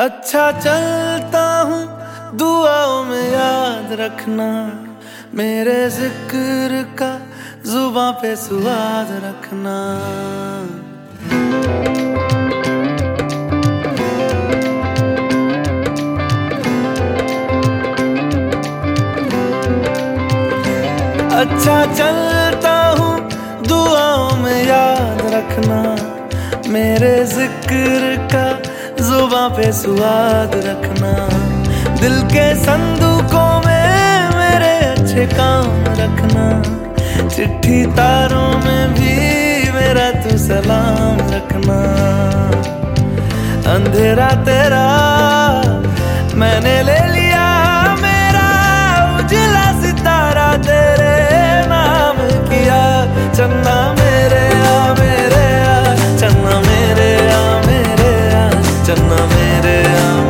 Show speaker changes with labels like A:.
A: अच्छा चलता हूँ दुआओं में याद रखना, मेरे जिक्र का जुबां पे स्वाद रखना। अच्छा चलता हूँ दुआओं में याद रखना, मेरे जिक्र का जुबां पे स्वाद रखना। दिल के संदूकों में मेरे अच्छे काम रखना, चिट्ठी तारों में भी मेरा तू सलाम रखना। अंधेरा तेरा मैंने ले लिया, मेरा उजला सितारा तेरे नाम किया। चन्ना मेरे आ मेरे आ, चन्ना मेरे आ मेरे आ, चन्ना मेरे आ।